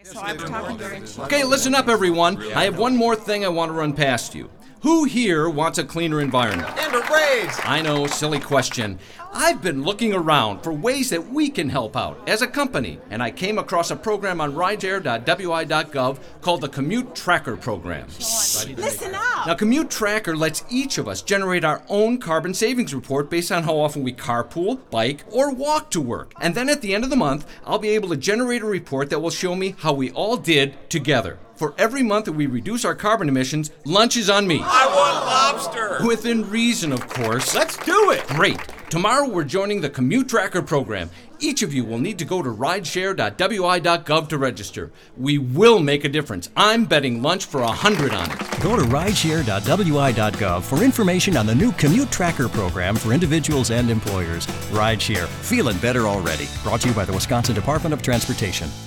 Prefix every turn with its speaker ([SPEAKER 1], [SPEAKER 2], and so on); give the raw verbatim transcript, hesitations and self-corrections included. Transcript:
[SPEAKER 1] So I'm talking very
[SPEAKER 2] Okay, listen up, everyone. I have one more thing I want to run past you. Who here wants a cleaner environment?
[SPEAKER 3] And a raise!
[SPEAKER 2] I know, silly question. I've been looking around for ways that we can help out as a company, and I came across a program on rideshare dot w i dot gov called the Commute Tracker Program.
[SPEAKER 1] Listen up!
[SPEAKER 2] Now, Commute Tracker lets each of us generate our own carbon savings report based on how often we carpool, bike, or walk to work. And then at the end of the month, I'll be able to generate a report that will show me how we all did together. For every month that we reduce our carbon emissions, lunch is on me.
[SPEAKER 3] I want lobster!
[SPEAKER 2] Within reason, of course.
[SPEAKER 3] Let's do it!
[SPEAKER 2] Great. Tomorrow we're joining the Commute Tracker Program. Each of you will need to go to rideshare dot w i dot gov to register. We will make a difference. I'm betting lunch for a hundred on it.
[SPEAKER 4] Go to rideshare dot w i dot gov for information on the new Commute Tracker Program for individuals and employers. Rideshare. Feeling better already. Brought to you by the Wisconsin Department of Transportation.